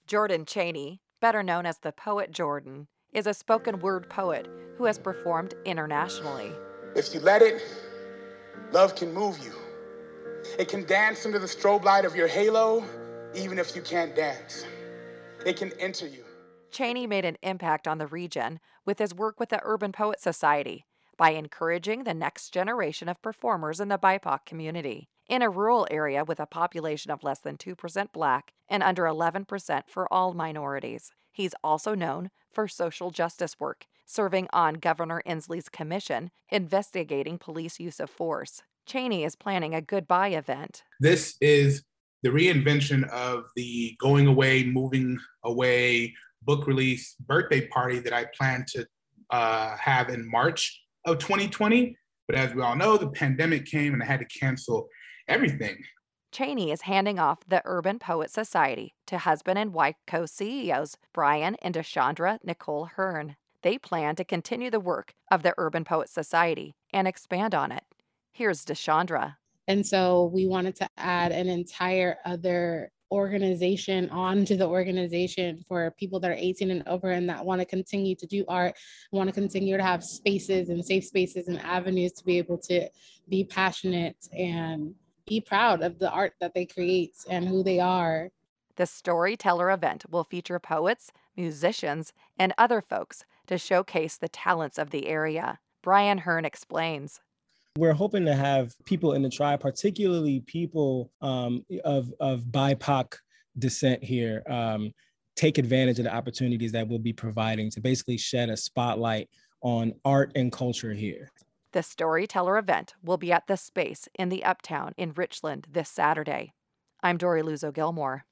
Jordan Chaney, better known as the Poet Jordan, is a spoken word poet who has performed internationally. If you let it, love can move you. It can dance under the strobe light of your halo, even if you can't dance. It can enter you. Chaney made an impact on the region with his work with the Urban Poet Society by encouraging the next generation of performers in the BIPOC community. In a rural area with a population of less than 2% Black and under 11% for all minorities. He's also known for social justice work, serving on Governor Inslee's commission investigating police use of force. Chaney is planning a goodbye event. This is the reinvention of the going away, moving away book release birthday party that I plan to have in March of 2020. But as we all know, the pandemic came and I had to cancel everything. Chaney is handing off the Urban Poet Society to husband and wife co-CEOs Brian and Deshandra Nicole Hearn. They plan to continue the work of the Urban Poet Society and expand on it. Here's Deshandra. And so we wanted to add an entire other organization onto the organization for people that are 18 and over and that want to continue to do art, want to continue to have spaces and safe spaces and avenues to be able to be passionate and be proud of the art that they create and who they are. The Storyteller event will feature poets, musicians, and other folks to showcase the talents of the area. Brian Hearn explains. We're hoping to have people in the tribe, particularly people of BIPOC descent here, take advantage of the opportunities that we'll be providing to basically shed a spotlight on art and culture here. The Storyteller event will be at The Space in the Uptown in Richland this Saturday. I'm Dory Luzo Gilmore.